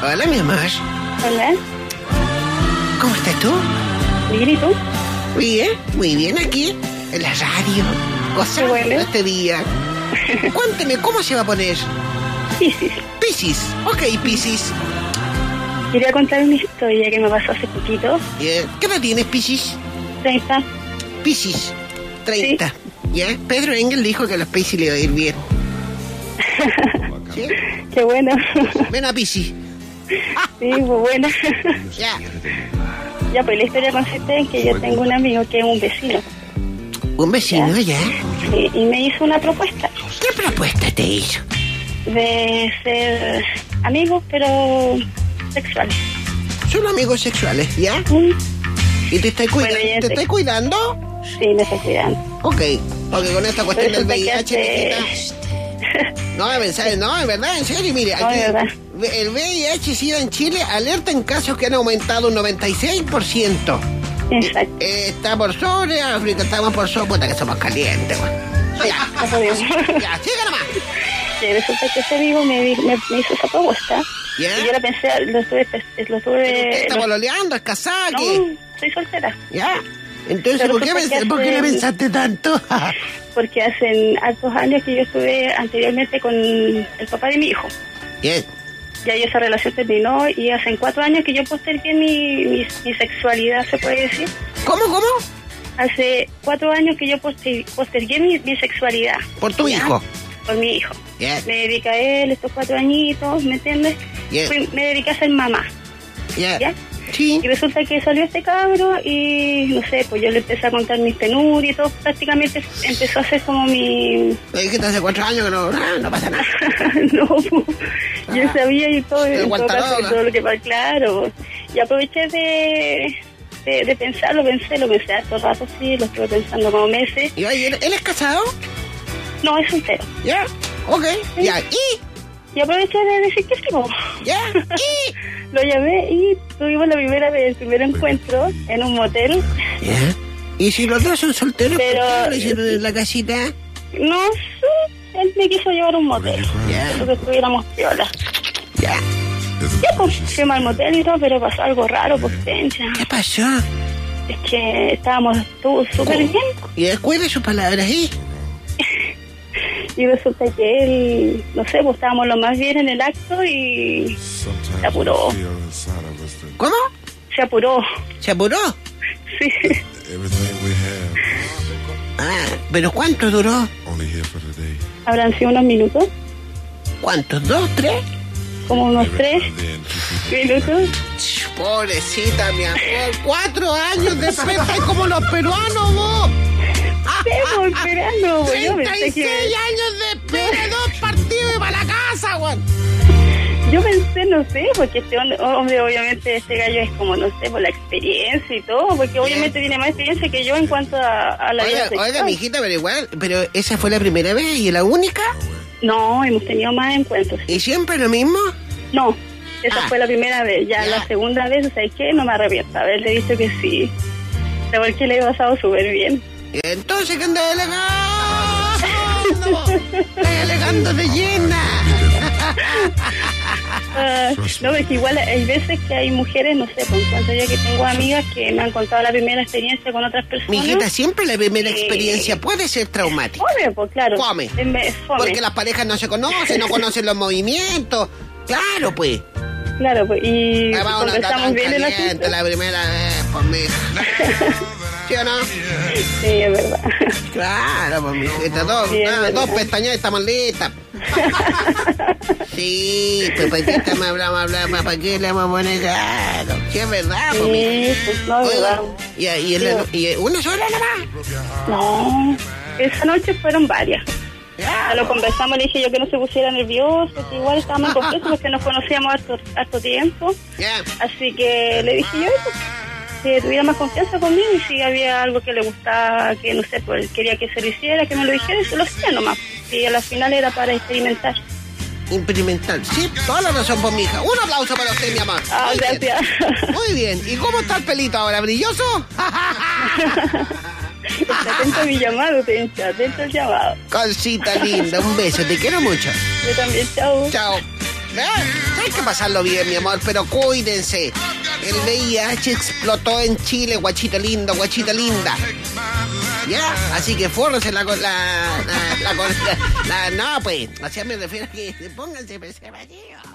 Hola, mi amor. Hola. ¿Cómo estás tú? Bien, ¿y tú? Muy bien aquí, en la radio, gozando este día. Cuénteme, ¿cómo se va a poner? Piscis. Piscis, ok, Piscis. Quería contar una historia que me pasó hace poquito. ¿Qué edad tienes, Piscis? 30. Piscis, 30. Sí. ¿Ya? Pedro Engel dijo que a los Piscis le iba a ir bien. ¿Sí? Qué bueno. Ven a Piscis. Sí, muy buena. Ya. Ya, pues la historia consiste en que yo tengo un amigo que es un vecino. ¿Un vecino, ya? Sí, y me hizo una propuesta. ¿Qué propuesta te hizo? De ser amigos, pero sexuales. Son amigos sexuales, ¿ya? ¿Y te estás cuidando? Bueno, ¿Te estás cuidando? Sí, me estoy cuidando. Ok, porque con esta cuestión del VIH... No, en verdad, en serio, mire, aquí, el VIH-Sida en Chile alerta en casos que han aumentado un 96%. Exacto. Está por sobre, África estamos por sobre, puta que somos calientes, güey. Ya, ya, siga nomás. Y resulta que ese amigo me hizo esa propuesta. ¿Ya? Y yo la pensé, lo estuve... ¿Está pololeando? ¿Es casada? No, soy soltera. ¿Ya? Entonces, ¿por qué le pensaste tanto? Porque hace hartos años que yo estuve anteriormente con el papá de mi hijo. Bien. Ya esa relación terminó y hace 4 años que yo postergué mi sexualidad, ¿se puede decir? ¿Cómo? Hace 4 años que yo postergué mi sexualidad. ¿Por tu hijo? Por mi hijo. Yeah. Me dediqué a él estos 4 añitos, ¿me entiendes? Yeah. Me dediqué a ser mamá. Yeah. ¿Ya? Sí. Y resulta que salió este cabro y, no sé, pues yo le empecé a contar mis penurias y todo. Prácticamente empezó a ser como mi... Me dijiste hace 4 años que no pasa nada. No, yo sabía y todo, todo lo que pasa, claro. Y aproveché de pensarlo, pensé harto rato, sí, lo estuve pensando como meses. ¿Y él es casado? No, es soltero. Ya, ok, ¿sí? Ya, y aproveché de decir que sí, ya, y lo llamé y tuvimos el primer encuentro en un motel. Ya. ¿Y si los dos son solteros, pero por qué lo hicieron en la casita? No sé, él me quiso llevar a un motel. Ya. Porque estuviéramos piola. Ya. Ya, pues, fuimos al motel y todo, pero pasó algo raro, pues, tencha. ¿Qué pasó? Es que estábamos todos súper bien. Y después de sus palabras, Y resulta que él, no sé, pues estábamos lo más bien en el acto y se apuró. ¿Cómo? Se apuró. ¿Se apuró? Sí. ¿Pero cuánto duró? ¿Habrán sido unos minutos? ¿Cuántos? ¿2, 3? Como unos 3 minutos. Pobrecita, mi amor. 4 años de espera como los peruanos, vos. Estamos esperando, güey. 36 años de espera, 2 partidos y para la casa, güey. Yo pensé, no sé, porque este hombre, obviamente, este gallo es como, no sé, por la experiencia y todo, porque obviamente tiene más experiencia que yo en cuanto a la vida sexual. Oiga, mijita, pero ¿esa fue la primera vez y la única? No, hemos tenido más encuentros. ¿Y siempre lo mismo? No, esa fue la primera vez. Ya la segunda vez, ¿sabes qué? No me arrepiento haberle dicho que sí. Porque le he pasado súper bien. Entonces, ¿qué anda delegando? Está delegando de llena. No, es que igual hay veces que hay mujeres, no sé, por cuanto yo que tengo amigas que me han contado la primera experiencia con otras personas. Mijita, siempre la primera experiencia puede ser traumática. Fome, pues claro. Fome. Porque las parejas no se conocen, no conocen los movimientos. Claro, pues. Claro, pues, y conversamos bien en la primera vez, pues, mija. ¿Sí o no? Sí, es verdad. Claro, pues, mijita, dos pestañas y estamos listas. Sí, pues ¿para qué estamos hablando? ¿Para qué le vamos a poner claro? Sí, es verdad, pues. Sí, pues no, es verdad. ¿Y una sola nomás? No, esa noche fueron varias. Ya lo conversamos, le dije yo que no se pusiera nervioso, que igual estábamos confusos porque nos conocíamos harto tiempo. Así que le dije yo eso, que tuviera más confianza conmigo y si había algo que le gustaba, que no sé, pues quería que se lo hiciera, que me lo dijera, se lo hacía nomás. Y a la final era para experimentar. Experimentar, sí, toda la razón por mi hija. Un aplauso para usted, mi amor. Ah, gracias. Muy bien. ¿Y cómo está el pelito ahora? ¿Brilloso? Está atento a mi llamado, atento al llamado. Cosita linda, un beso, te quiero mucho. Yo también, chao. Chao. Hay que pasarlo bien, mi amor, pero cuídense. El VIH explotó en Chile, guachita lindo, guachita linda. Ya, así que fórrense no, pues, así me refiero a que pónganse preservativo.